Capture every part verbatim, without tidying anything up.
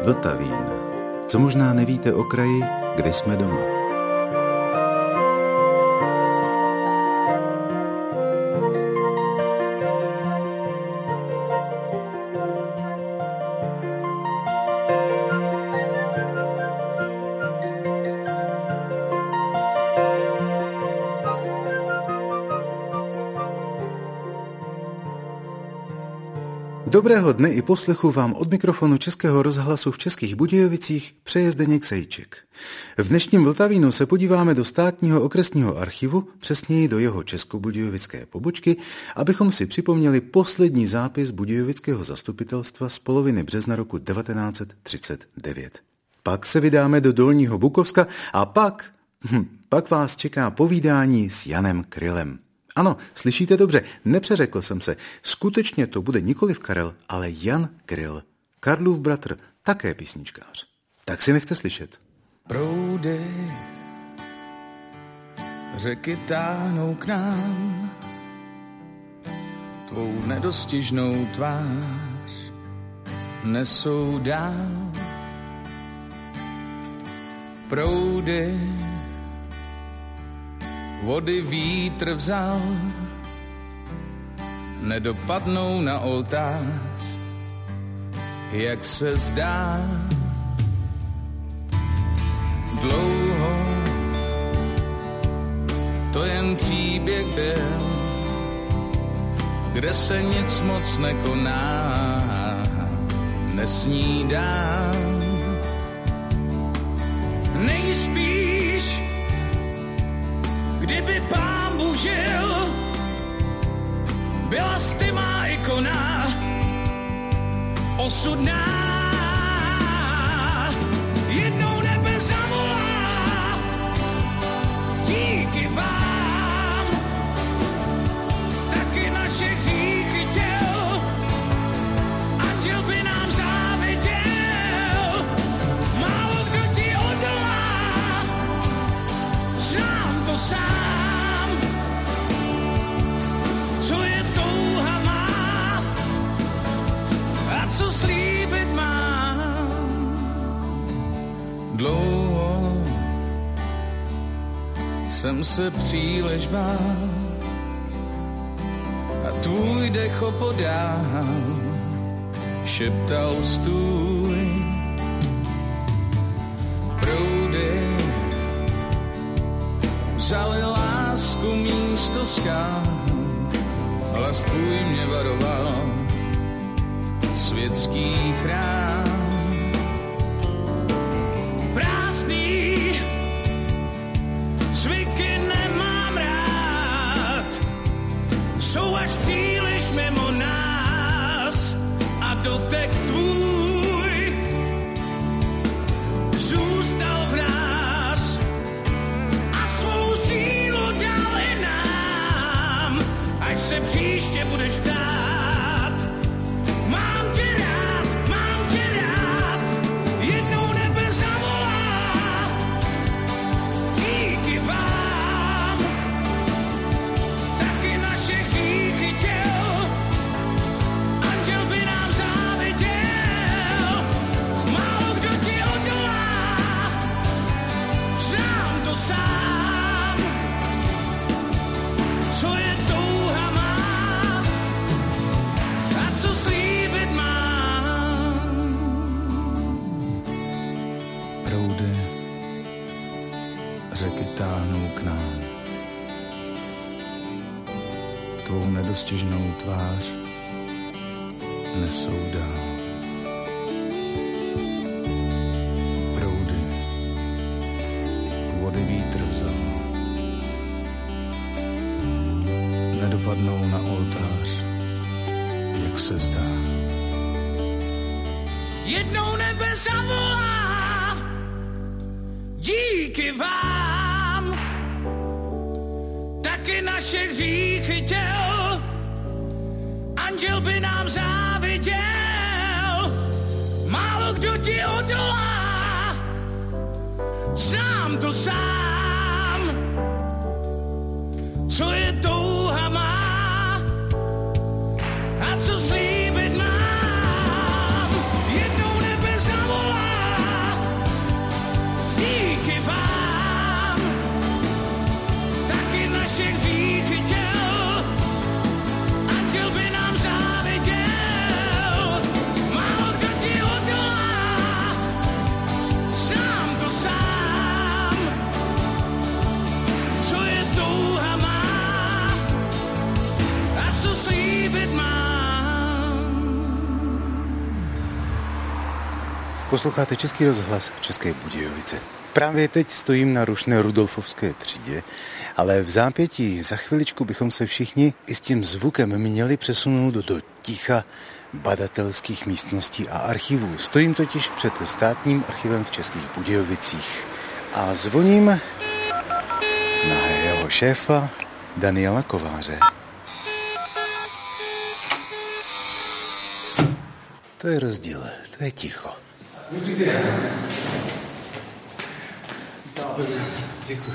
Vltavín. Co možná nevíte o kraji, kde jsme doma. Dobrého dne i poslechu vám od mikrofonu Českého rozhlasu v Českých Budějovicích přeje Zdeněk Sejček. V dnešním Vltavínu se podíváme do státního okresního archivu, přesněji do jeho českobudějovické pobočky, abychom si připomněli poslední zápis budějovického zastupitelstva z poloviny března roku devatenáct set třicet devět. Pak se vydáme do Dolního Bukovska a pak, hm, pak vás čeká povídání s Janem Krylem. Ano, slyšíte dobře, nepřeřekl jsem se. Skutečně to bude nikoliv Karel, ale Jan Kryl. Karlův bratr, také písničkář. Tak si nechte slyšet. Proudy řeky táhnou k nám, tvou nedostižnou tvář nesou dál. Proudy vody vítr vzal, nedopadnou na oltář, jak se zdá. Dlouho to jen příběh byl, kde se nic moc nekoná, nesnídám. Nejspíš, kdyby Pán Bůh žil, byla jsi ty má ikona osudná. Jednou nebe zavolá, díky vám, taky naše hříchy těl, anděl by nám záviděl, málo kdo ti odolá, znám to sám. Co slíbit mám. Dlouho jsem se příliš bál a tvůj dech opodál šeptal stůj. Proudy vzali lásku místo skál, hlas tvůj mě varoval světský chrám. Prázdný zvyky nemám rád, jsou až příliš mimo nás a dotek tvůj zůstal v nás a svou sílu dali nám, až se příště budeš dát. Táhnou k nám, tvou nedostižnou tvář nesou dál. Proudy vody vítr vzal, nedopadnou na oltář, jak se zdá. Jednou nebe zavolá, díky vám, taky naše hříchy těl, anděl by nám záviděl, málo kdo ti odolá, znám to sám, co je touha má a co slíbit mám. Jednou nebe zavolá, Posloucháte Český rozhlas České Budějovice. Právě teď stojím na rušné Rudolfovské třídě, ale v zápětí za chviličku bychom se všichni i s tím zvukem měli přesunout do ticha badatelských místností a archivů. Stojím totiž před státním archivem v Českých Budějovicích a zvoním na jeho šéfa Daniela Kováře. To je rozdíl, to je ticho. Dobrý den. Děkuji.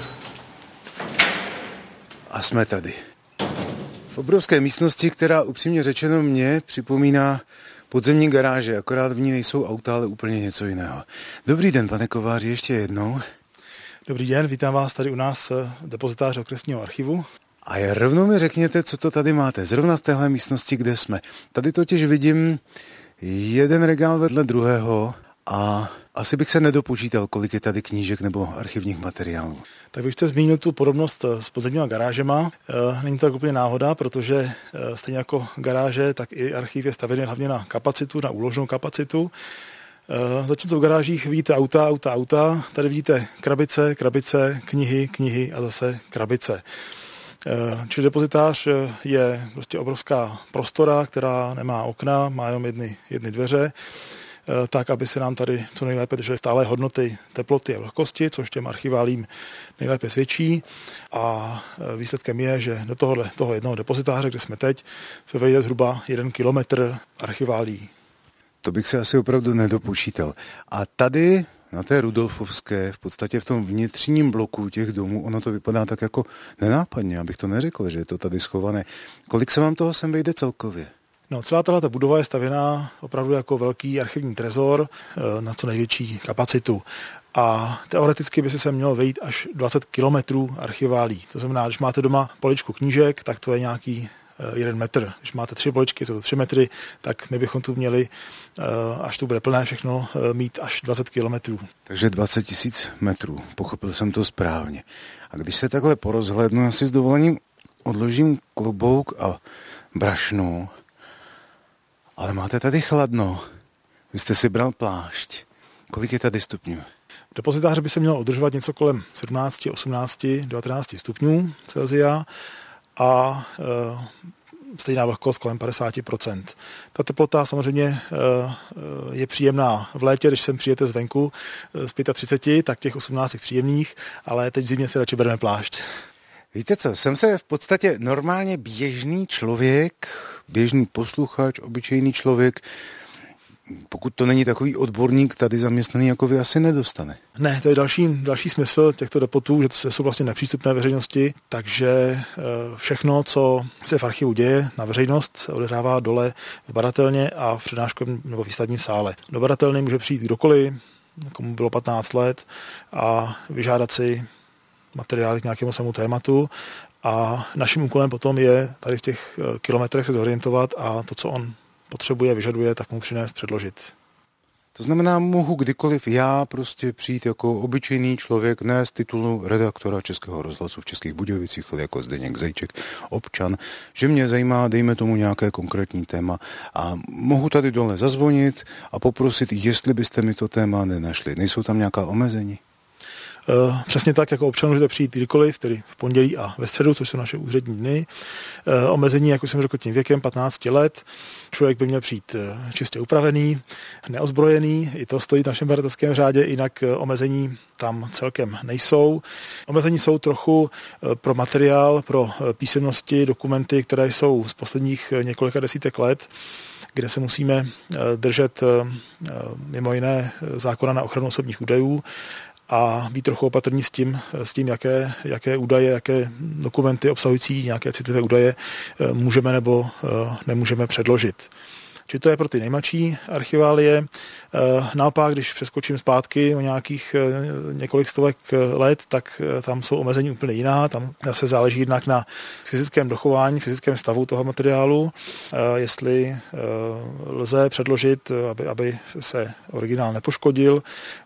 A jsme tady. V obrovské místnosti, která upřímně řečeno mě připomíná podzemní garáže, akorát v ní nejsou auta, ale úplně něco jiného. Dobrý den, pane Kováři, ještě jednou. Dobrý den, vítám vás tady u nás depozitáře okresního archivu. A je rovnou mi řekněte, co to tady máte, zrovna v téhle místnosti, kde jsme. Tady totiž vidím jeden regál vedle druhého a asi bych se nedopočítal, kolik je tady knížek nebo archivních materiálů. Tak vy jste zmínil tu podobnost s podzemníma garážema. Není to tak úplně náhoda, protože stejně jako garáže, tak i archiv je stavěný hlavně na kapacitu, na úložnou kapacitu. Zatímco v garážích vidíte auta, auta, auta. Tady vidíte krabice, krabice, knihy, knihy a zase krabice. Čili depozitář je prostě obrovská prostora, která nemá okna, má jenom jedny, jedny dveře, tak, aby se nám tady co nejlépe držely stále hodnoty teploty a vlhkosti, což těm archiválím nejlépe svědčí. A výsledkem je, že do tohohle, toho jednoho depozitáře, kde jsme teď, se vejde zhruba jeden kilometr archiválí. To bych se asi opravdu nedopočítal. A tady na té Rudolfovské, v podstatě v tom vnitřním bloku těch domů, ono to vypadá tak jako nenápadně, abych to neřekl, že je to tady schované. Kolik se vám toho sem vejde celkově? No, celá tato budova je stavěná opravdu jako velký archivní trezor na co největší kapacitu. A teoreticky by se sem mělo vejít až dvacet kilometrů archiválí. To znamená, když máte doma poličku knížek, tak to je nějaký jeden metr. Když máte tři poličky, jsou to tři metry, tak my bychom tu měli, až to bude plné všechno, mít až dvacet kilometrů. Takže dvacet tisíc metrů, pochopil jsem to správně. A když se takhle porozhlédnu, já si s dovolením odložím klobouk a brašnu, ale máte tady chladno. Vy jste si bral plášť. Kolik je tady stupňů? V depozitáři by se mělo udržovat něco kolem sedmnáct, osmnáct, devatenáct stupňů Celsia a e, stejná vlhkost kolem padesát procent. Ta teplota samozřejmě e, je příjemná v létě, když sem přijete zvenku z třicet pět, tak těch osmnáct je příjemných, ale teď v zimě si radši bereme plášť. Víte co, jsem se v podstatě normálně běžný člověk, běžný posluchač, obyčejný člověk, pokud to není takový odborník tady zaměstnaný jako vy, asi nedostane. Ne, to je další, další smysl těchto depotů, že to jsou vlastně nepřístupné veřejnosti, takže všechno, co se v archivu děje na veřejnost, se odehrává dole v badatelně a v přednáškovém nebo výstavním sále. Do badatelny může přijít kdokoliv, komu bylo patnáct let a vyžádat si materiály k nějakému svému tématu a naším úkolem potom je tady v těch kilometrech se zorientovat a to, co on potřebuje, vyžaduje, tak mu přinést, předložit. To znamená, mohu kdykoliv já prostě přijít jako obyčejný člověk, ne z titulu redaktora Českého rozhlasu v Českých Budějovicích, ale jako Zdeněk Zejček, občan, že mě zajímá, dejme tomu nějaké konkrétní téma a mohu tady dole zazvonit a poprosit, jestli byste mi to téma nenašli. Nejsou tam nějaká omezení? Přesně tak, jako občan můžete přijít kdykoliv, tedy v pondělí a ve středu, což jsou naše úřední dny. Omezení, jak už jsem řekl, tím věkem patnáct let. Člověk by měl přijít čistě upravený, neozbrojený, i to stojí v našem badatelském řádě, jinak omezení tam celkem nejsou. Omezení jsou trochu pro materiál, pro písemnosti, dokumenty, které jsou z posledních několika desítek let, kde se musíme držet mimo jiné zákona na ochranu osobních údajů a být trochu opatrní s tím, s tím jaké, jaké údaje, jaké dokumenty obsahující nějaké citlivé údaje můžeme nebo nemůžeme předložit. Čili to je pro ty nejmladší archiválie. Naopak, když přeskočím zpátky o nějakých několik stovek let, tak tam jsou omezení úplně jiná. Tam zase záleží jednak na fyzickém dochování, fyzickém stavu toho materiálu, jestli lze předložit, aby, aby se originál nepoškodil.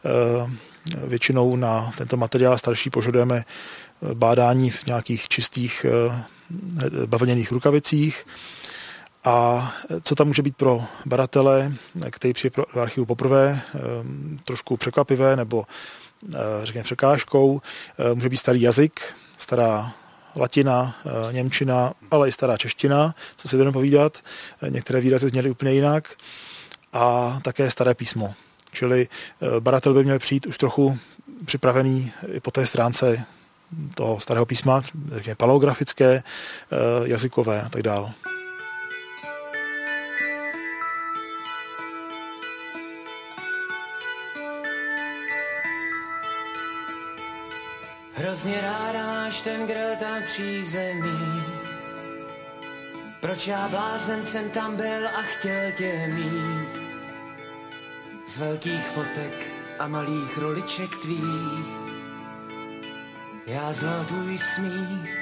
Většinou na tento materiál starší požadujeme bádání v nějakých čistých bavlněných rukavicích A co tam může být pro badatele, který přijde do archivu poprvé, trošku překvapivé nebo řekněme překážkou, může být starý jazyk, stará latina, němčina, ale i stará čeština, co si budeme povídat. Některé výrazy zněly úplně jinak. A také staré písmo. Čili badatel by měl přijít už trochu připravený i po té stránce toho starého písma, řekněme paleografické, jazykové a tak dále. Hrozně ráda máš ten grill tam v přízemí. Proč já blázen jsem tam byl a chtěl tě mít? Z velkých fotek a malých roliček tvých já znal tvůj smích.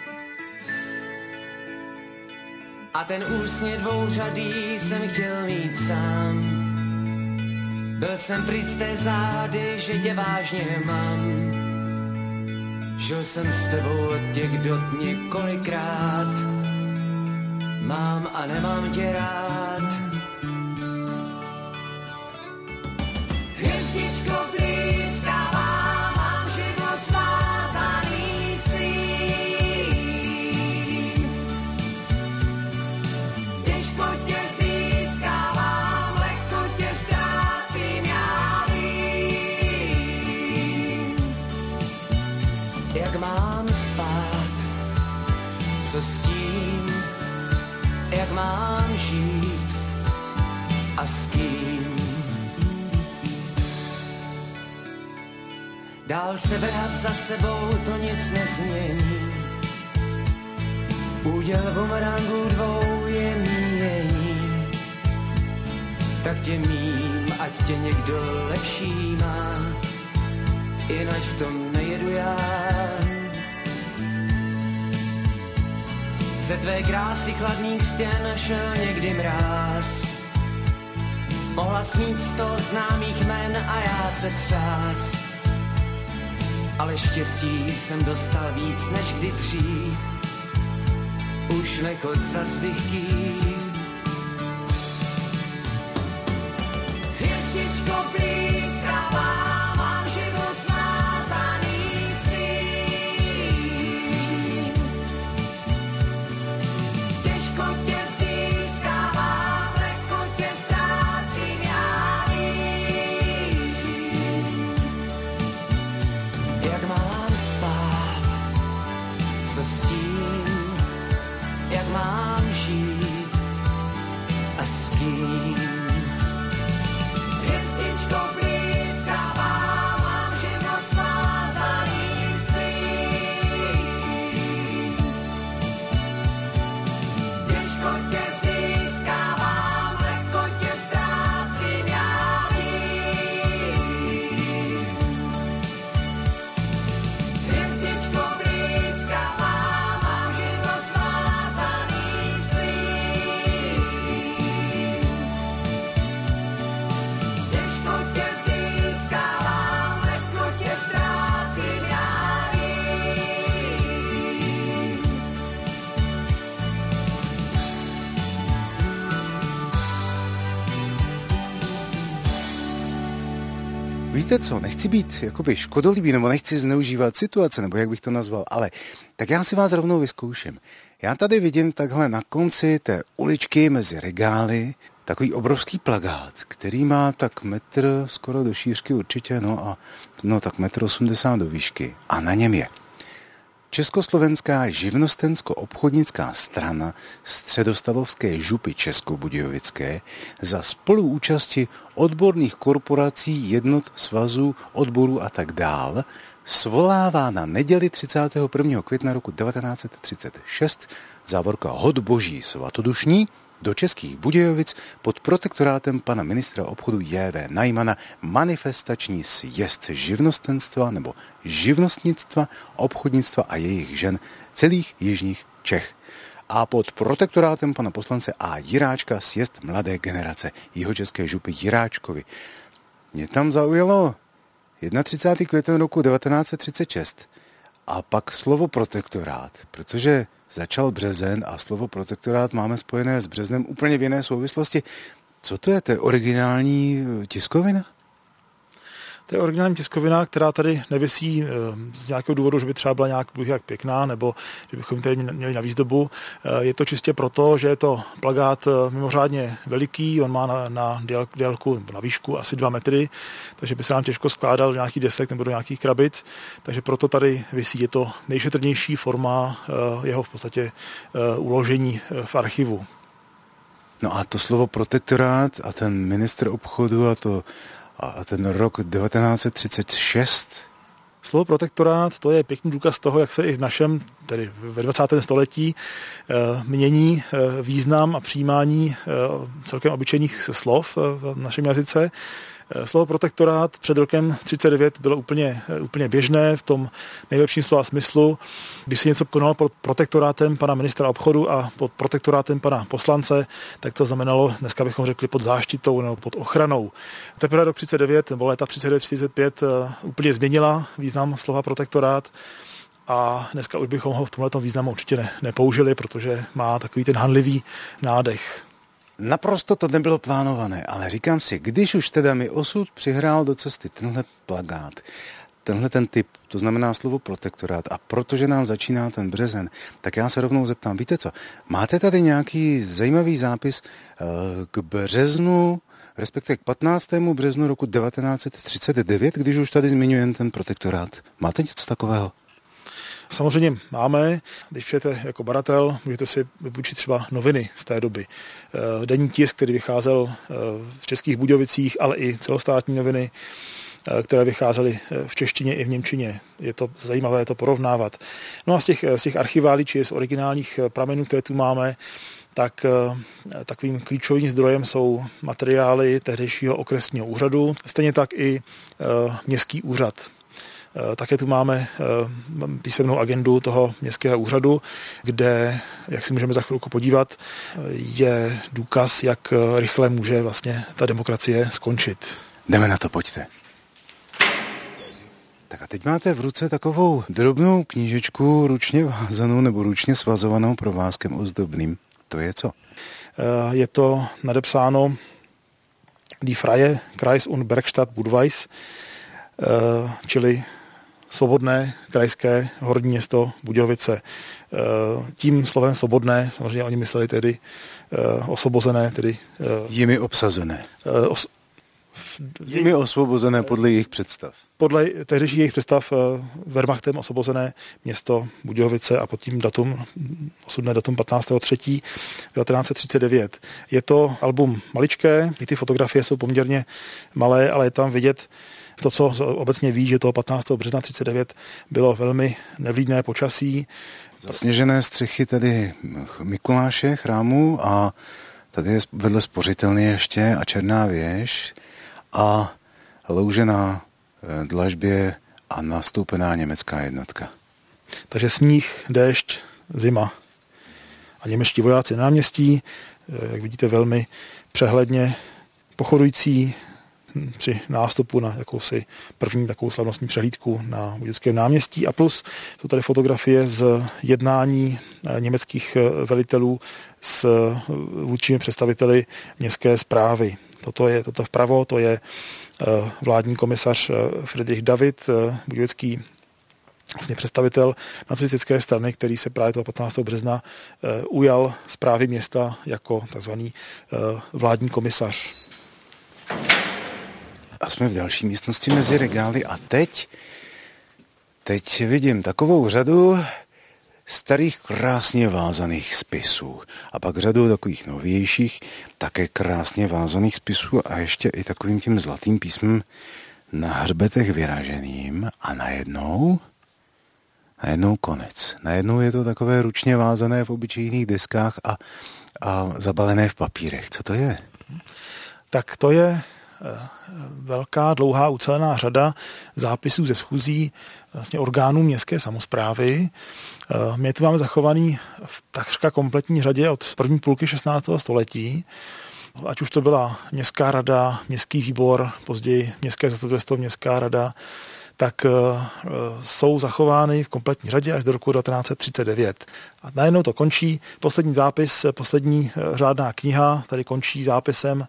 A ten úsměv dvouřadý jsem chtěl mít sám. Byl jsem pryč z té záhady, že tě vážně mám. Žil jsem s tebou od těch dot několikrát. Mám a nemám tě rád. Hvězdičko blízkává, mám život svázaný s tvým. Těžko tě získávám, lehko tě ztrácím, já vím. Jak mám spát, co s tím, jak mám žít a s kým. Dál se vrhat za sebou, to nic nezmění. Úděl bumerangů dvou je míjení. Tak tě mím, ať tě někdo lepší má, jinak v tom nejedu já. Ze tvé krásy chladných stěn šel někdy mráz. Mohla snít sto známých jmen a já se třás. Ale štěstí jsem dostal víc než kdy dřív. Už nechod za svých kýv. Hvězdičko blízkává, mám život svázaný s tvým. Těžko tě získávám, lehko tě ztrácím, já vím. Jak mám spát, co s tím, jak mám žít a s kým. Hvězdičko blízkává, mám život svázaný s tvým. Těžko tě získávám, lehko tě ztrácím, já vím. Hvězdičko blízkává, mám život svázaný s tvým. Těžko tě získávám, lehko tě ztrácím, já vím. Víte co, nechci být jakoby škodolibý, nebo nechci zneužívat situace, nebo jak bych to nazval, ale tak já si vás rovnou vyzkouším. Já tady vidím takhle na konci té uličky mezi regály takový obrovský plakát, který má tak metr skoro do šířky určitě, no a no tak metr osmdesát do výšky. A na něm je Československá živnostensko-obchodnická strana středostavovské župy Českobudějovické za spoluúčasti odborných korporací, jednot, svazů, odborů a tak dál svolává na neděli třicátého prvního května roku devatenáct set třicet šest závorka Hod boží svatodušní do Českých Budějovic pod protektorátem pana ministra obchodu J V Najmana manifestační sjezd živnostenstva nebo živnostnictva, obchodnictva a jejich žen celých jižních Čech. A pod protektorátem pana poslance A. Jiráčka sjezd mladé generace jihočeské župy Jiráčkovi. Mě tam zaujalo třicátého prvního května roku devatenáct set třicet šest A pak slovo protektorát, protože začal březen a slovo protektorát máme spojené s březnem úplně v jiné souvislosti. Co to je? To je originální tiskovina? To je originální tiskovina, která tady nevisí z nějakého důvodu, že by třeba byla nějak, nějak pěkná, nebo že bychom ji tady měli na výzdobu. Je to čistě proto, že je to plakát mimořádně veliký, on má na, na délku, na výšku asi dva metry, takže by se nám těžko skládal do nějakých desek nebo do nějakých krabic, takže proto tady visí. Je to nejšetrnější forma jeho v podstatě uložení v archivu. No a to slovo protektorát a ten ministr obchodu a to a ten rok devatenáct set třicet šest? Slovo protektorát, to je pěkný důkaz toho, jak se i v našem, tedy ve dvacátém století, mění význam a přijímání celkem obyčejných slov v našem jazyce. Slovo protektorát před rokem třicet devět bylo úplně, úplně běžné v tom nejlepším slova smyslu. Když se něco konalo pod protektorátem pana ministra obchodu a pod protektorátem pana poslance, tak to znamenalo, dneska bychom řekli, pod záštitou nebo pod ochranou. Teprve rok třicet devět nebo léta třicet devět třicet pět úplně změnila význam slova protektorát a dneska už bychom ho v tomhletom významu určitě ne, nepoužili, protože má takový ten hanlivý nádech. Naprosto to nebylo plánované, ale říkám si, když už teda mi osud přihrál do cesty tenhle plakát, tenhle ten typ, to znamená slovo protektorát, a protože nám začíná ten březen, tak já se rovnou zeptám, víte co, máte tady nějaký zajímavý zápis k březnu, respektive k patnáctému březnu roku devatenáct set třicet devět, když už tady zmiňujeme ten protektorát. Máte něco takového? Samozřejmě máme, když přijete jako badatel, můžete si vypůjčit třeba noviny z té doby. Denní tisk, který vycházel v Českých Budějovicích, ale i celostátní noviny, které vycházely v češtině i v němčině. Je to zajímavé to porovnávat. No a z těch, z těch archiválí, či z originálních pramenů, které tu máme, tak takovým klíčovým zdrojem jsou materiály tehdejšího okresního úřadu, stejně tak i městský úřad. Také tu máme písemnou agendu toho městského úřadu, kde, jak si můžeme za chvilku podívat, je důkaz, jak rychle může vlastně ta demokracie skončit. Jdeme na to, pojďte. Tak a teď máte v ruce takovou drobnou knížečku ručně vázanou nebo ručně svazovanou provázkem ozdobným. To je co? Je to nadepsáno Die Freie Kreis- und Bergstadt Budweis, čili svobodné krajské horní město Budějovice. Tím slovem svobodné, samozřejmě oni mysleli tedy osvobozené, tedy jimi obsazené. Os, jimi osvobozené podle jejich představ. Podle tehdejších jejich představ Wehrmachtem osvobozené město Budějovice a pod tím datum, osudné datum patnáctého třetího devatenáct set třicet devět. Je to album maličké, i ty fotografie jsou poměrně malé, ale je tam vidět to, co obecně ví, že toho patnáctého března třicet devět bylo velmi nevlídné počasí. Zasněžené střechy tady Mikuláše chrámu a tady je vedle spořitelny ještě a černá věž a louže na dlažbě a nastoupená německá jednotka. Takže sníh, déšť, zima a němečtí vojáci na náměstí, jak vidíte velmi přehledně pochodující při nástupu na jakousi první takovou slavnostní přehlídku na Budějovickém náměstí a plus jsou tady fotografie z jednání německých velitelů s vůdčími představiteli městské správy. Toto je toto vpravo, to je vládní komisař Friedrich David, budějovický vlastně představitel nacistické strany, který se právě toho patnáctého března ujal správy města jako takzvaný vládní komisař. A jsme v další místnosti mezi regály a teď, teď vidím takovou řadu starých krásně vázaných spisů a pak řadu takových novějších, také krásně vázaných spisů a ještě i takovým tím zlatým písmem na hřbetech vyraženým a najednou, najednou konec. Najednou je to takové ručně vázané v obyčejných deskách a, a zabalené v papírech. Co to je? Tak to je velká, dlouhá, ucelená řada zápisů ze schůzí vlastně orgánů městské samosprávy. My tu máme zachovaný v takřka kompletní řadě od první půlky šestnáctého století. Ať už to byla městská rada, městský výbor, později městské zastupitelstvo, městská rada, tak jsou zachovány v kompletní řadě až do roku devatenáct set třicet devět. A najednou to končí. Poslední zápis, poslední řádná kniha, tady končí zápisem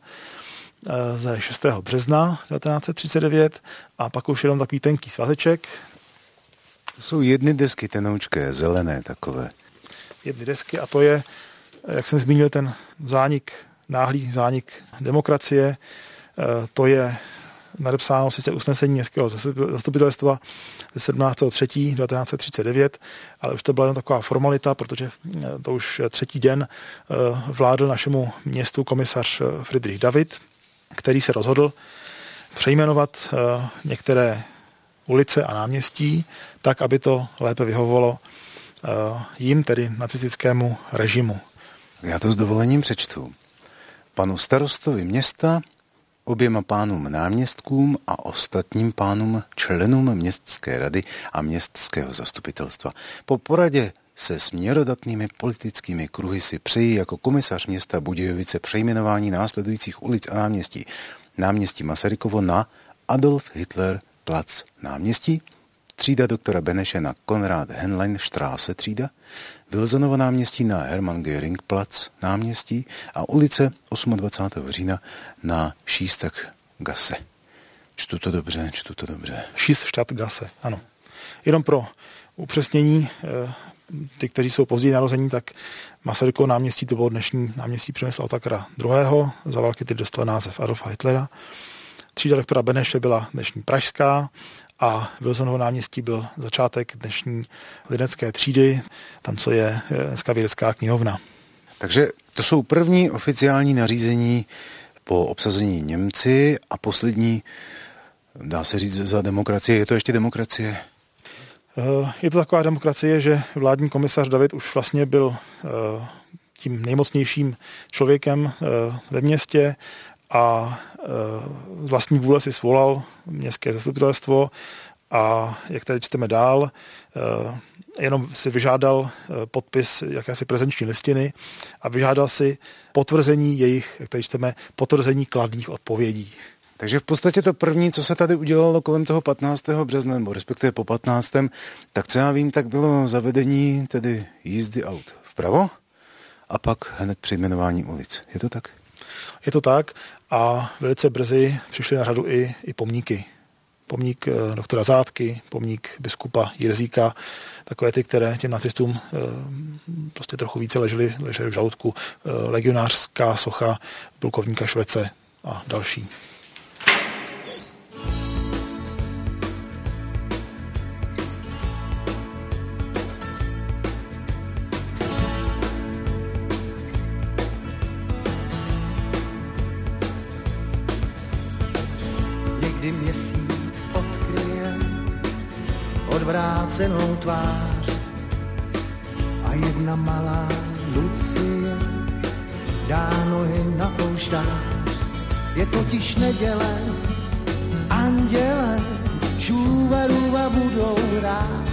ze šestého března devatenáct set třicet devět a pak už jenom takový tenký svazeček. To jsou jedny desky tenoučké, zelené takové. Jedny desky a to je, jak jsem zmínil, ten zánik, náhlý zánik demokracie. To je nadepsáno sice usnesení městského zastupitelstva ze sedmnáctého třetího devatenáct set třicet devět, ale už to byla jen taková formalita, protože to už třetí den vládl našemu městu komisař Friedrich David, který se rozhodl přejmenovat některé ulice a náměstí tak, aby to lépe vyhovovalo jim, tedy nacistickému režimu. Já to s dovolením přečtu. Panu starostovi města, oběma pánům náměstkům a ostatním pánům členům městské rady a městského zastupitelstva. Po poradě se směrodatnými politickými kruhy si přeji jako komisař města Budějovice přejmenování následujících ulic a náměstí. Náměstí Masarykovo na Adolf Hitler Platz náměstí, třída doktora Beneše na Konrad Henlein Straße třída, Wilsonovo náměstí na Hermann Göring Platz náměstí a ulice dvacátého osmého října na Schießstadtgasse. Čtu to dobře, čtu to dobře. Schießstadtgasse, ano. Jenom pro upřesnění, ty, kteří jsou později narození, tak Masarykovo náměstí to bylo dnešní náměstí Přemysla Otakara druhého. Za války teď dostal název Adolfa Hitlera. Třída doktora Beneše byla dnešní pražská a Wilsonovo náměstí byl začátek dnešní lidecké třídy, tam, co je dneska vědecká knihovna. Takže to jsou první oficiální nařízení po obsazení Němci a poslední, dá se říct, za demokracie. Je to ještě demokracie? Je to taková demokracie, že vládní komisař David už vlastně byl tím nejmocnějším člověkem ve městě a vlastní vůle si svolal městské zastupitelstvo a jak tady čteme dál, jenom si vyžádal podpis jakési prezenční listiny a vyžádal si potvrzení jejich, jak tady čteme, potvrzení kladných odpovědí. Takže v podstatě to první, co se tady udělalo kolem toho patnáctého března, nebo respektive po patnáctém tak co já vím, tak bylo zavedení tedy jízdy aut vpravo a pak hned přejmenování ulic. Je to tak? Je to tak a velice brzy přišly na řadu i, i pomníky. Pomník doktora Zátky, pomník biskupa Jirzíka, takové ty, které těm nacistům e, prostě trochu více ležely, ležely v žaludku. E, legionářská socha plukovníka Švece a další. Někdy měsíc odkryje odvrácenou tvář a jedna malá Lucie dá nohy na polštář. Je totiž neděle, anděle šuvaruva budou hrát.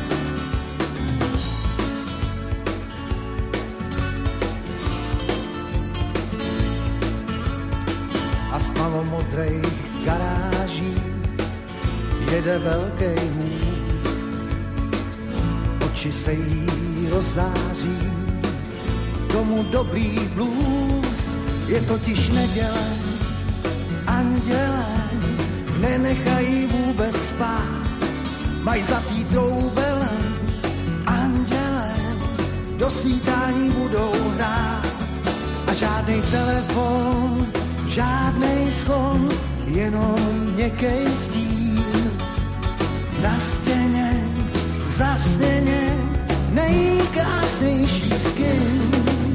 A z tmavomodrejch garáží jede velký vůz. Oči se jí rozzáří, tomu dobrý blues. Je totiž neděle, anděle nenechají vůbec spát. Mají zlatý troubele, anděle do svítání budou hrát. A žádnej telefon, žádnej schon, jenom měkkej stín. Na stěně, zasněně, nejkrásnější skyn.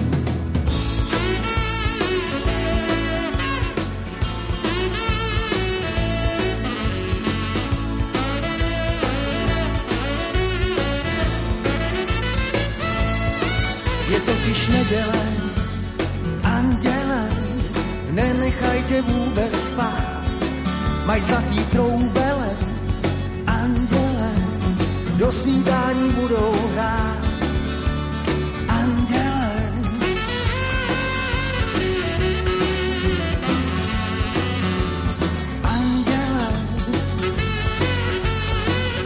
Je totiž neděle, anděle nenechaj tě vůbec spát. Maj zlatý troubele, anděle do snídání budou hrát. Anděle, anděle,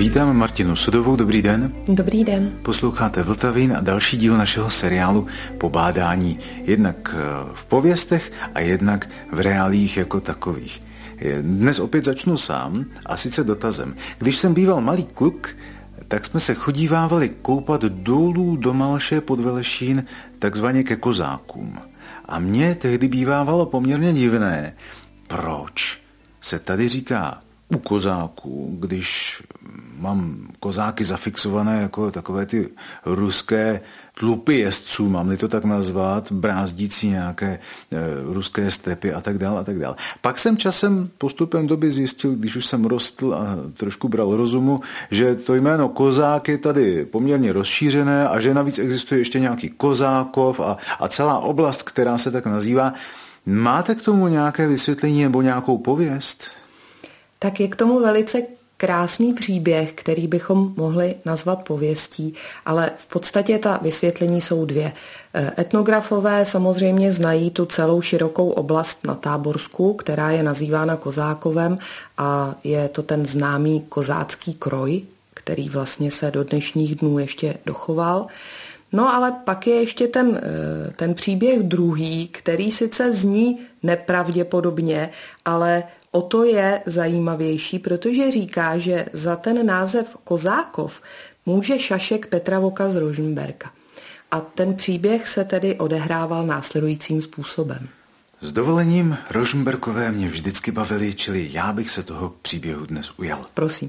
Vítám Martinu Sudovou, dobrý den. Dobrý den. Posloucháte Vltavín a další díl našeho seriálu Pobádání, jednak v pověstech a jednak v reálích jako takových. Dnes opět začnu sám a sice dotazem. Když jsem býval malý kluk, tak jsme se chodívávali koupat dolů do Malše pod Velešín, takzvaně ke kozákům. A mně tehdy bývávalo poměrně divné, proč se tady říká u kozáků, když mám kozáky zafixované jako takové ty ruské tlupy jezdců, mám-li to tak nazvat, brázdící nějaké e, ruské stepy a tak dále a tak dále. Pak jsem časem postupem doby zjistil, když už jsem rostl a trošku bral rozumu, že to jméno kozák je tady poměrně rozšířené a že navíc existuje ještě nějaký Kozákov a, a celá oblast, která se tak nazývá. Máte k tomu nějaké vysvětlení nebo nějakou pověst? Tak je k tomu velice krásný příběh, který bychom mohli nazvat pověstí, ale v podstatě ta vysvětlení jsou dvě. Etnografové samozřejmě znají tu celou širokou oblast na Táborsku, která je nazývána Kozákovem a je to ten známý kozácký kroj, který vlastně se do dnešních dnů ještě dochoval. No ale pak je ještě ten, ten příběh druhý, který sice zní nepravděpodobně, ale o to je zajímavější, protože říká, že za ten název Kozákov může šašek Petra Voka z Rožmberka. A ten příběh se tedy odehrával následujícím způsobem. S dovolením, Rožmberkové mě vždycky bavili, čili já bych se toho příběhu dnes ujal. Prosím.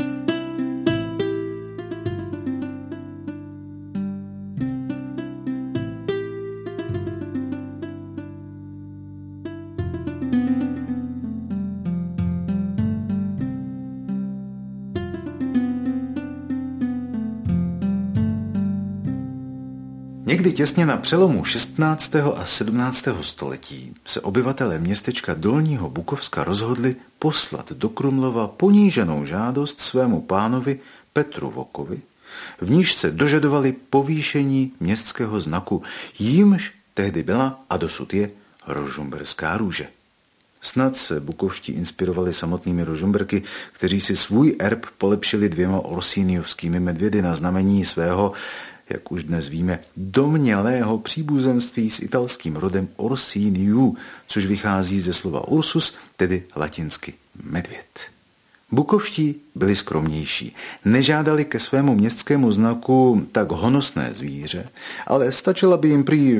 Někdy těsně na přelomu šestnáctého a sedmnáctého století se obyvatelé městečka Dolního Bukovska rozhodli poslat do Krumlova poníženou žádost svému pánovi Petru Vokovi, v níž se dožadovali povýšení městského znaku, jímž tehdy byla a dosud je rožmberská růže. Snad se bukovští inspirovali samotnými Rožmberky, kteří si svůj erb polepšili dvěma orsíniovskými medvědy na znamení svého, jak už dnes víme, domnělého příbuzenství s italským rodem Orsiniů, což vychází ze slova ursus, tedy latinsky medvěd. Bukovští byli skromnější, nežádali ke svému městskému znaku tak honosné zvíře, ale stačila by jim prý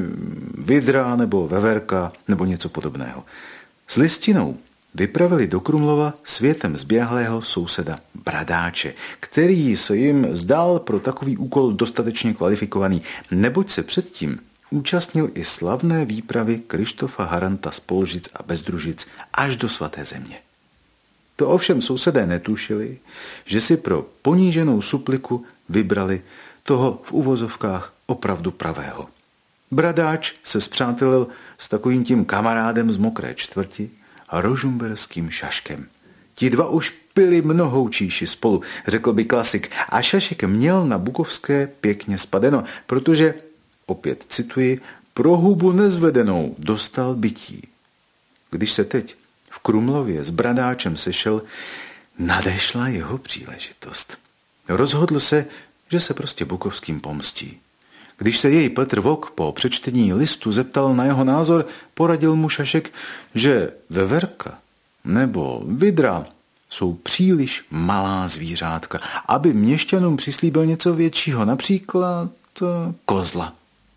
vidra nebo veverka nebo něco podobného. S listinou vypravili do Krumlova světem zběhlého souseda Bradáče, který se jim zdál pro takový úkol dostatečně kvalifikovaný, neboť se předtím účastnil i slavné výpravy Krištofa Haranta z Polžic a Bezdružic až do svaté země. To ovšem sousedé netušili, že si pro poníženou supliku vybrali toho v uvozovkách opravdu pravého. Bradáč se spřátelil s takovým tím kamarádem z Mokré čtvrti a rožmberským šaškem. Ti dva už pili mnohou číši spolu, řekl by klasik, a šašek měl na bukovské pěkně spadeno, protože, opět cituji, pro hubu nezvedenou dostal bytí. Když se teď v Krumlově s Bradáčem sešel, nadešla jeho příležitost. Rozhodl se, že se prostě bukovským pomstí. Když se jej Petr Vok po přečtení listu zeptal na jeho názor, poradil mu šašek, že veverka nebo vidra jsou příliš malá zvířátka, aby měšťanům přislíbil něco většího, například kozla.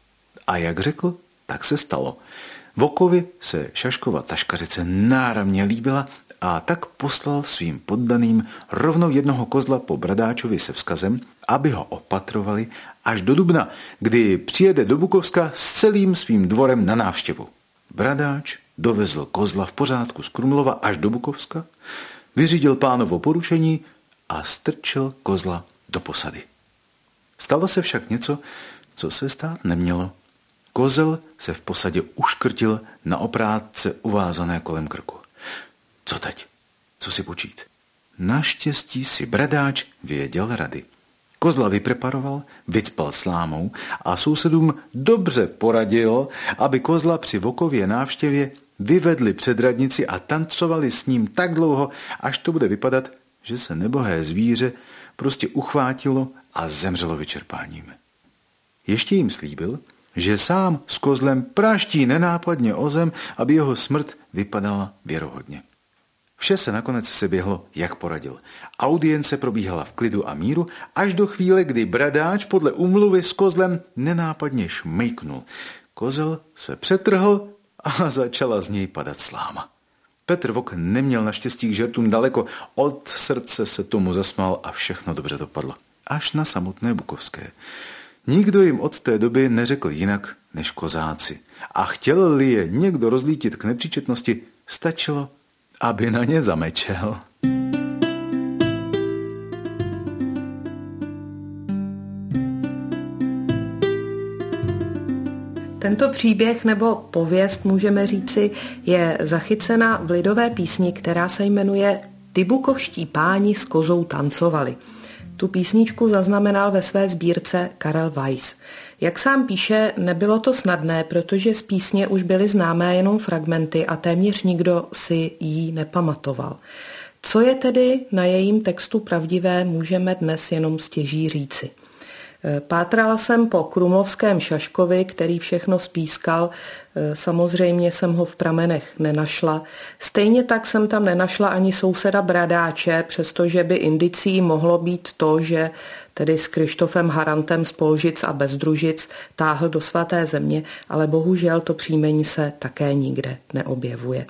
A jak řekl, tak se stalo. Vokovi se šaškova taškařice náramně líbila a tak poslal svým poddaným rovnou jednoho kozla po Bradáčovi se vzkazem, aby ho opatrovali až do dubna, kdy přijede do Bukovska s celým svým dvorem na návštěvu. Bradáč dovezl kozla v pořádku z Krumlova až do Bukovska, vyřídil pánovo poručení a strčil kozla do posady. Stalo se však něco, co se stát nemělo. Kozel se v posadě uškrtil na oprátce uvázané kolem krku. Co teď? Co si počít? Naštěstí si Bradáč věděl rady. Kozla vypreparoval, vycpal slámou a sousedům dobře poradil, aby kozla při Vokově návštěvě vyvedli před radnici a tancovali s ním tak dlouho, až to bude vypadat, že se nebohé zvíře prostě uchvátilo a zemřelo vyčerpáním. Ještě jim slíbil, že sám s kozlem praští nenápadně o zem, aby jeho smrt vypadala věrohodně. Vše se nakonec seběhlo, jak poradil. Audience probíhala v klidu a míru, až do chvíle, kdy bradáč podle úmluvy s kozlem nenápadně šmejknul. Kozel se přetrhl a začala z něj padat sláma. Petr Vok neměl naštěstí k žertům daleko, od srdce se tomu zasmál a všechno dobře dopadlo. Až na samotné Bukovské. Nikdo jim od té doby neřekl jinak než kozáci. A chtěl-li je někdo rozlítit k nepříčetnosti, stačilo, aby na ně zamečel. Tento příběh nebo pověst, můžeme říci, je zachycena v lidové písni, která se jmenuje Ty bukovští páni s kozou tancovali. Tu písničku zaznamenal ve své sbírce Karel Weiss. Jak sám píše, nebylo to snadné, protože z písně už byly známé jenom fragmenty a téměř nikdo si ji nepamatoval. Co je tedy na jejím textu pravdivé, můžeme dnes jenom stěží říci. Pátrala jsem po krumlovském Šaškovi, který všechno spískal, samozřejmě jsem ho v pramenech nenašla. Stejně tak jsem tam nenašla ani souseda Bradáče, přestože by indicí mohlo být to, že tedy s Krištofem Harantem z Polžic a Bezdružic táhl do svaté země, ale bohužel to příjmení se také nikde neobjevuje.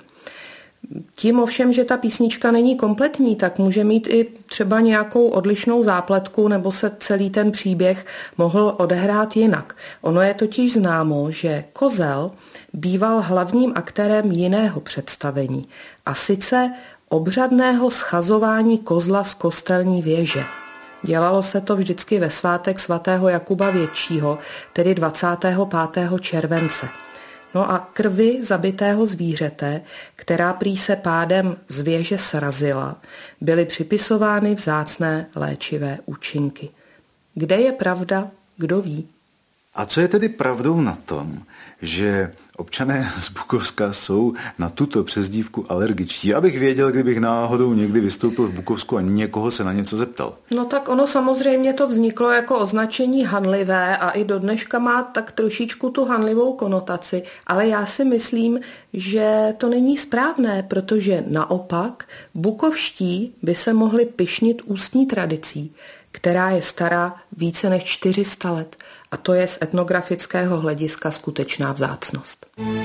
Tím ovšem, že ta písnička není kompletní, tak může mít i třeba nějakou odlišnou zápletku nebo se celý ten příběh mohl odehrát jinak. Ono je totiž známo, že Kozel býval hlavním aktérem jiného představení, a sice obřadného schazování kozla z kostelní věže. Dělalo se to vždycky ve svátek svatého Jakuba Většího, tedy dvacátého pátého července. No a krvi zabitého zvířete, která prý se pádem z věže srazila, byly připisovány vzácné léčivé účinky. Kde je pravda, kdo ví? A co je tedy pravdou na tom, že občané z Bukovska jsou na tuto přezdívku alergičtí? Abych věděl, kdybych náhodou někdy vystoupil v Bukovsku a někoho se na něco zeptal. No tak ono samozřejmě to vzniklo jako označení hanlivé a i do dneška má tak trošičku tu hanlivou konotaci, ale já si myslím, že to není správné, protože naopak bukovští by se mohli pyšnit ústní tradicí, která je stará více než čtyři sta let. A to je z etnografického hlediska skutečná vzácnost.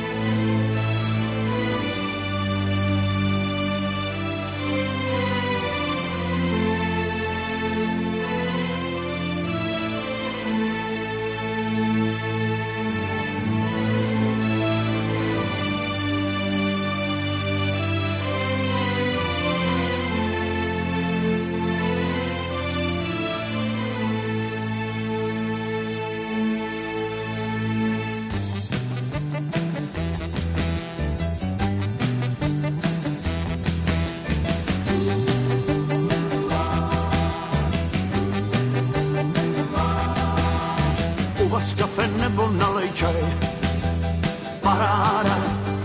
Nebo nalej čaj, paráda,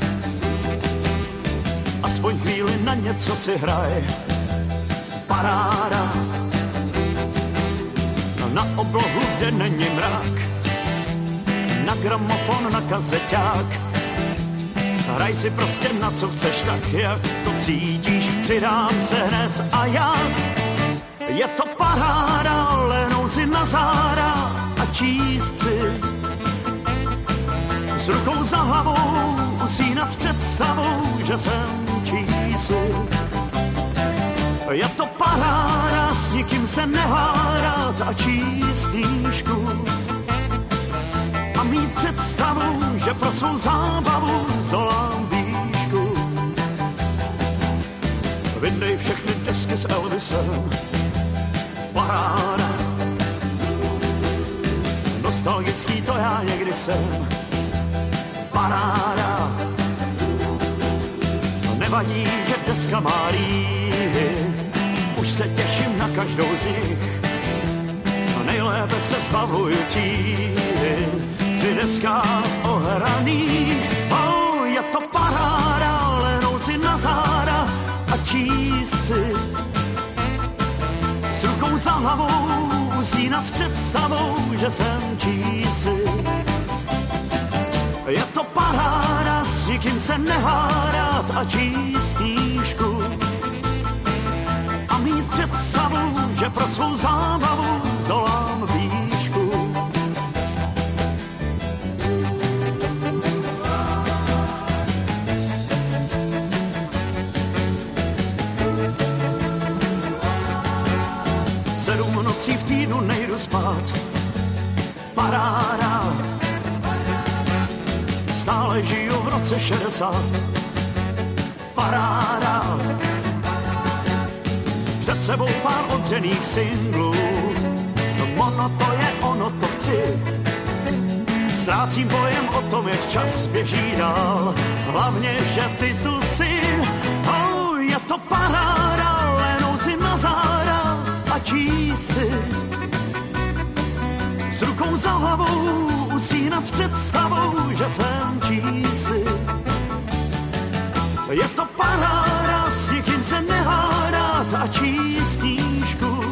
aspoň chvíli na něco si hraj, paráda, na oblohu, kde není mrak, na gramofon, na kazeťák, hraj si prostě na co chceš, tak jak to cítíš, přidám se hned a jak, je to paráda, lehnout si na záda a číst si s rukou za hlavou, usínat s představou, že jsem čísi. Je to paráda, s nikým se nehádat a číst knížku a mít představu, že pro svou zábavu zdolám výšku. Vyndej všechny desky s Elvisem, paráda, nostalgický to já někdy jsem, paráda, nevadí, že deska má líhy, už se těším na každou z nich a nejlépe se zbavuju tíhy při deskách ohraných. Oh, je to paráda, lehnout si na záda a číst si rukou za hlavou, usínat představou, že jsem čísi. Je to paráda, s nikým se nehádat a číst knížku. A mít představu, že pro svou zábavu zdolám výšku. Sedm nocí v týdnu nejdu spát, paráda. Stále žiju v roce šedesát, paráda. Před sebou pár odřených singlů, ono to je, ono to chci. Ztrácím pojem o tom, jak čas běží dál, hlavně, že ty tu jsi. Oh, je to paráda, lehnout si na záda a číst si. S rukou za hlavou, usínat představou, že jsem čísi. Je to paráda, s nikým se nehádat a číst knížku.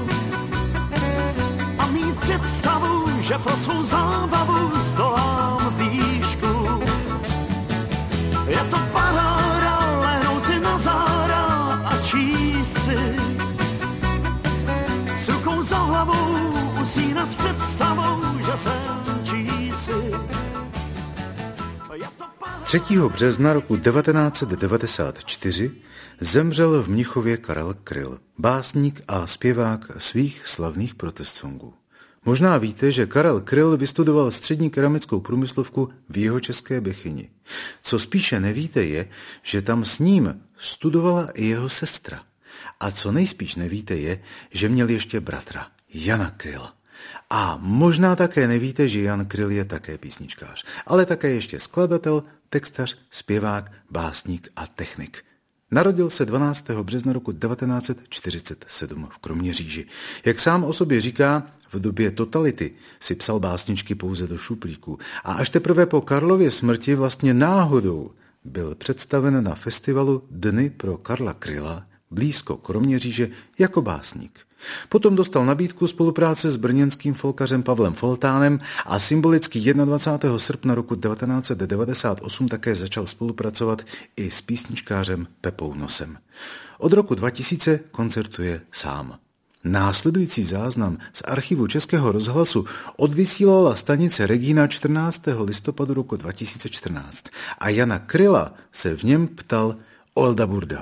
A mít představu, že pro svou zábavu zdolám výšku. Je to paráda, lehnout si na záda a číst si. S rukou za hlavou, usínat představou, že jsem čísi. třetího března roku devatenáct set devadesát čtyři zemřel v Mnichově Karel Kryl, básník a zpěvák svých slavných protest songů. Možná víte, že Karel Kryl vystudoval střední keramickou průmyslovku v Jihočeské Bechyni. Co spíše nevíte je, že tam s ním studovala i jeho sestra. A co nejspíš nevíte je, že měl ještě bratra, Jana Kryla. A možná také nevíte, že Jan Kryl je také písničkář, ale také ještě skladatel, textař, zpěvák, básník a technik. Narodil se dvanáctého března roku devatenáct set čtyřicet sedm v Kroměříži. Jak sám o sobě říká, v době totality si psal básničky pouze do šuplíku a až teprve po Karlově smrti vlastně náhodou byl představen na festivalu Dny pro Karla Kryla blízko Kroměříže jako básník. Potom dostal nabídku spolupráce s brněnským folkařem Pavlem Foltánem a symbolicky dvacátého prvního srpna roku devatenáct set devadesát osm také začal spolupracovat i s písničkářem Pepou Nosem. Od roku dva tisíce koncertuje sám. Následující záznam z archivu Českého rozhlasu odvysílala stanice Regina čtrnáctého listopadu roku dva tisíce čtrnáct a Jana Kryla se v něm ptal Olda Burda.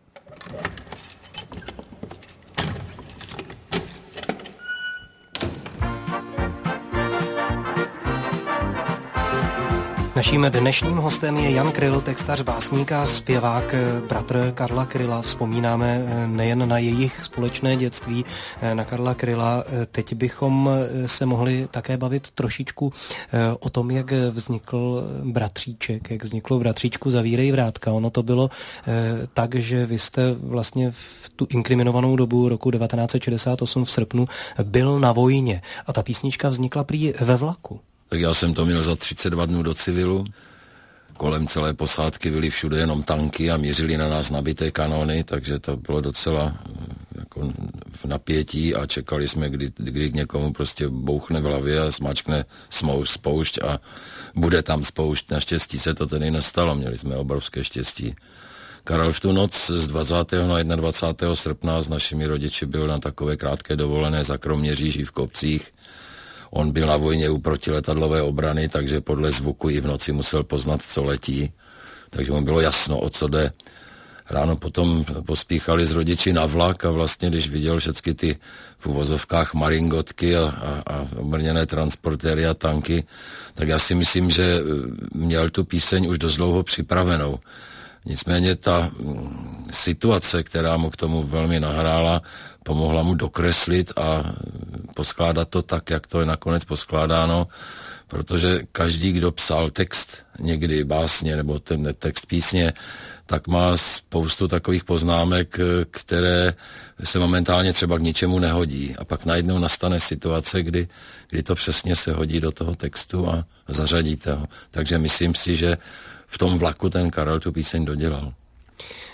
Naším dnešním hostem je Jan Kryl, textař, básník a zpěvák, bratr Karla Kryla. Vzpomínáme nejen na jejich společné dětství, na Karla Kryla. Teď bychom se mohli také bavit trošičku o tom, jak vznikl bratříček, jak vzniklo bratříčku Zavírej vrátka. Ono to bylo tak, že vy jste vlastně v tu inkriminovanou dobu roku devatenáct set šedesát osm v srpnu byl na vojně a ta písnička vznikla prý ve vlaku. Tak já jsem to měl za třicet dva dnů do civilu. Kolem celé posádky byly všude jenom tanky a mířili na nás nabité kanony, takže to bylo docela jako v napětí a čekali jsme, kdy, kdy k někomu prostě bouchne v hlavě a smačkne smouš, spoušť a bude tam spoušť. Naštěstí se to tedy nestalo, měli jsme obrovské štěstí. Karel v tu noc z dvacátého na dvacátého prvního srpna s našimi rodiči byl na takové krátké dovolené za Kroměříží v Kopcích. On byl na vojně u protiletadlové obrany, takže podle zvuku i v noci musel poznat, co letí. Takže mu bylo jasno, o co jde. Ráno potom pospíchali s rodiči na vlak a vlastně, když viděl všechny ty v uvozovkách maringotky a, a, a obrněné transportéry a tanky, tak já si myslím, že měl tu píseň už dost dlouho připravenou. Nicméně ta situace, která mu k tomu velmi nahrála, pomohla mu dokreslit a poskládat to tak, jak to je nakonec poskládáno, protože každý, kdo psal text někdy básně nebo ten text písně, tak má spoustu takových poznámek, které se momentálně třeba k ničemu nehodí. A pak najednou nastane situace, kdy, kdy to přesně se hodí do toho textu a zařadíte ho. Takže myslím si, že v tom vlaku ten Karel tu píseň dodělal.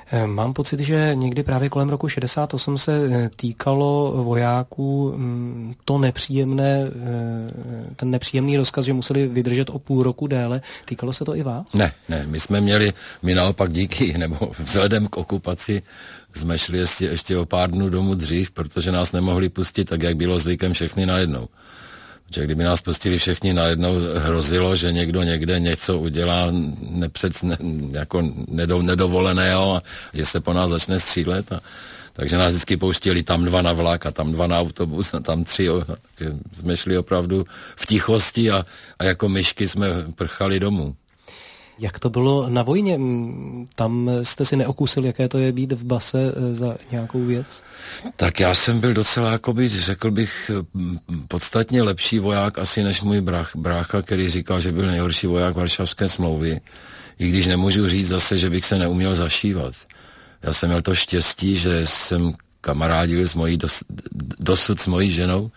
Mám pocit, že někdy právě kolem roku šedesát osm se týkalo vojáků to nepříjemné, ten nepříjemný rozkaz, že museli vydržet o půl roku déle. Týkalo se to i vás? Ne, ne, my jsme měli, my naopak díky, nebo vzhledem k okupaci jsme šli ještě, ještě o pár dnů domů dřív, protože nás nemohli pustit tak, jak bylo zvykem, všechny najednou. Protože kdyby nás pustili všichni najednou, hrozilo, že někdo někde něco udělá nepřed, ne, jako nedo, nedovoleného a že se po nás začne střílet. A, takže nás vždycky pouštěli tam dva na vlak a tam dva na autobus a tam tři. A, takže jsme šli opravdu v tichosti a, a jako myšky jsme prchali domů. Jak to bylo na vojně? Tam jste si neokusil, jaké to je být v base za nějakou věc? Tak já jsem byl docela, jakoby, řekl bych, podstatně lepší voják asi než můj brach, brácha, který říkal, že byl nejhorší voják Varšavské smlouvy. I když nemůžu říct zase, že bych se neuměl zašívat. Já jsem měl to štěstí, že jsem kamarádil s mojí dos, dosud s mojí ženou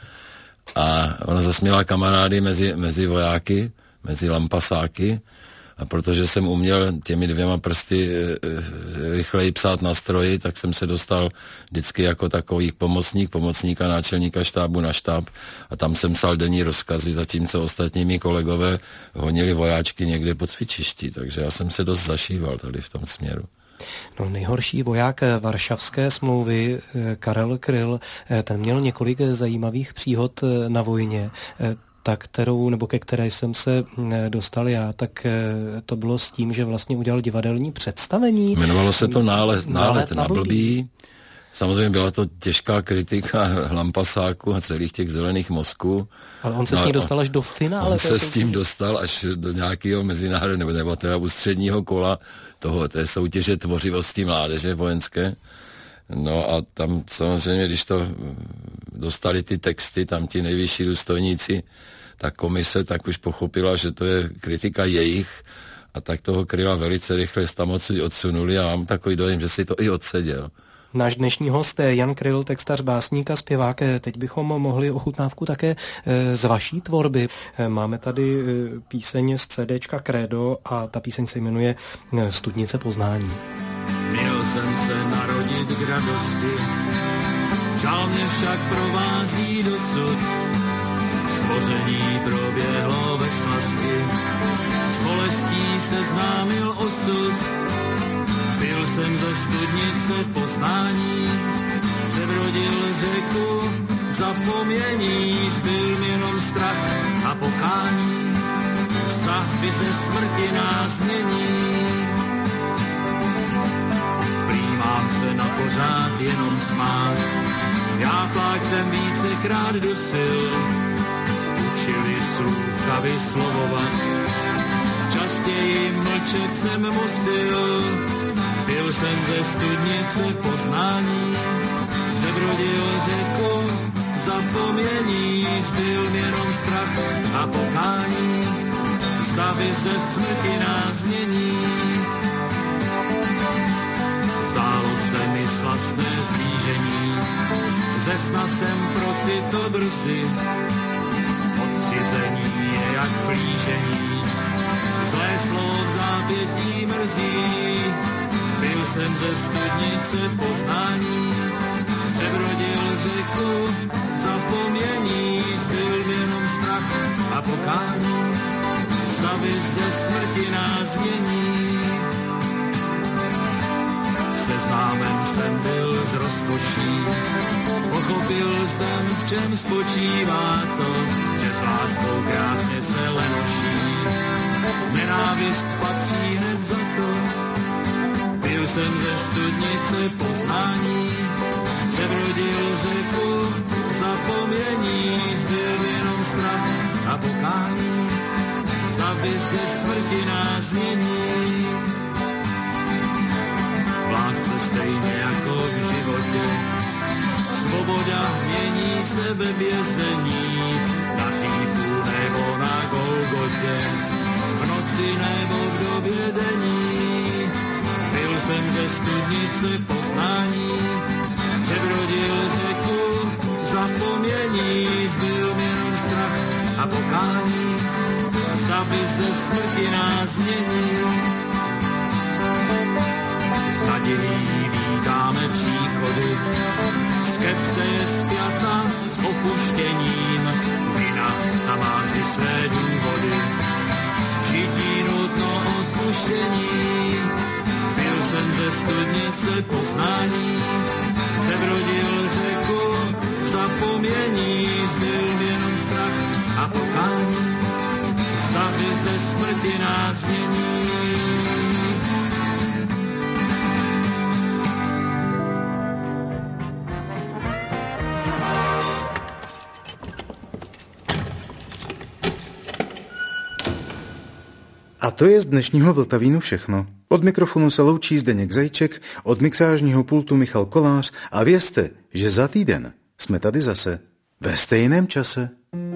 a ona zase měla kamarády mezi, mezi vojáky, mezi lampasáky. A protože jsem uměl těmi dvěma prsty e, e, rychleji psát na stroji, tak jsem se dostal vždycky jako takový pomocník, pomocníka náčelníka štábu na štáb a tam jsem psal denní rozkazy, zatímco ostatní mí kolegové honili vojáčky někde po cvičišti, takže já jsem se dost zašíval tady v tom směru. No, nejhorší voják Varšavské smlouvy, Karel Kryl, ten měl několik zajímavých příhod na vojně. Ta, kterou, nebo ke které jsem se dostal já, tak to bylo s tím, že vlastně udělal divadelní představení. Jmenovalo se to nálet, nálet, nálet na blbý. blbý. Samozřejmě byla to těžká kritika lampasáku a celých těch zelených mozků. Ale on se no, s ní dostal až do finále. On se s tím dostal až do nějakého mezinárodního, nebo, nebo teda ústředního kola toho, té soutěže tvořivosti mládeže vojenské. No a tam samozřejmě, když to dostali ty texty, tam ti nejvyšší důstojníci, ta komise tak už pochopila, že to je kritika jejich a tak toho Kryla velice rychle tam odsud odsunuli a mám takový dojem, že si to i odseděl. Náš dnešní host je Jan Kryl, textař, básník a zpěvák. Teď bychom mohli ochutnávku také z vaší tvorby. Máme tady píseň z CDčka Credo a ta píseň se jmenuje Studnice poznání. Měl jsem se narodit k radosti, žál mě však provází dosud. Stvoření proběhlo ve slasti, s bolestí seznámil osud. Byl jsem ze studnice poznání, přebrodil řeku zapomnění, zbyl jenom strach a pokání, stavby ze smrti nás mění. Mám se na pořád jenom smát, já pláč jsem vícekrát dusil, učili slůvka vyslovovat, častěji mlčet jsem musil. Byl jsem ze studnice poznání, přebrodil řeku zapomnění, zbyl jenom strach a pokání, stavy ze smrti nás mění. Zdálo se mi slastné zblížení, ze sna jsem procitl brzy, odcizení je jak plížení, zlé slovo v zápětí mrzí. Byl jsem ze studnice poznání, přebrodil řeku zapomnění, zbyl jenom strach a pokání, stavy ze smrti nás mění. Seznámen jsem byl s rozkoší, pochopil jsem, v čem spočívá to, že s láskou krásně se lenoší. Nenávist patří hned za to. Byl jsem ze studnice poznání, přebrodil řeku zapomnění, zbyl jenom strach a pokání, stavby ze smrti nás mění. V lásce stejně jako v životě, svoboda mění se ve vězení, na chýbu nebo na Golgotě, v noci nebo v době denní. Byl jsem ze studnice poznání, přebrodil řeku zapomnění, zbyl jenom strach a pokání, stavby ze smrti nás mění. Z nadějí s opuštěním, vina a máš i své důvody. Žití nutno odpuštění, pil jsem ze studnice poznání, přebrodil řeku zapomnění, zbyl jenom strach a pokání, stavy ze smrti nás mění. A to je z dnešního Vltavínu všechno. Od mikrofonu se loučí Zdeněk Zajíček, od mixážního pultu Michal Kolář a vězte, že za týden jsme tady zase ve stejném čase.